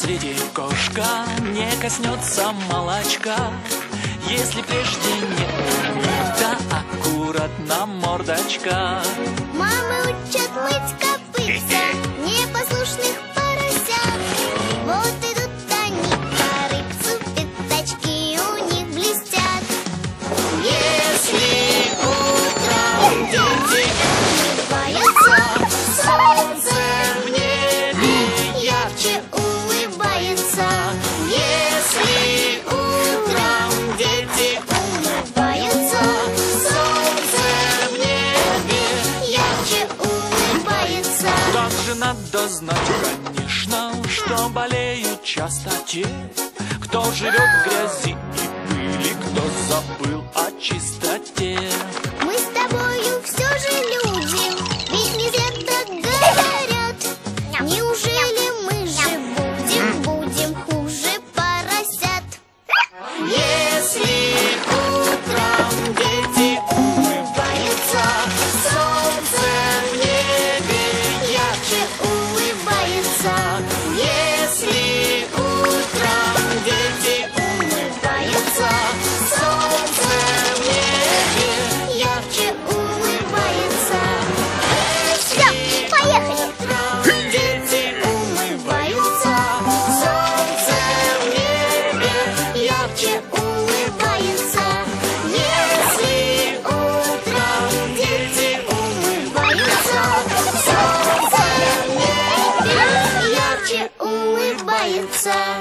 свете кошка не коснется молочка, если прежде не умыта аккуратно мордочка. Мамы учат мыть копытца непослушных поросят. Вот идут они по рыбцу, пятачки у них блестят. Если утром дети улыбаются, солнце в небе ярче улыбается. Если утром дети улыбаются, солнце в небе ярче улыбается. Также надо знать, конечно, что болеют часто те, кто живет в грязи и пыли, кто забыл о чистоте. Мы с тобою все же люди, ведь не зря так говорят. Неужели мы же будем хуже поросят? Если утром дети улыбаются, солнце в небе ярче улыбается. Если утром дети улыбаются, солнце в небе ярче улыбается. Все, поехали! Утром дети улыбаются, солнце в небе ярче улыбается. Если утром дети улыбаются, солнце в небе ярче улыбается.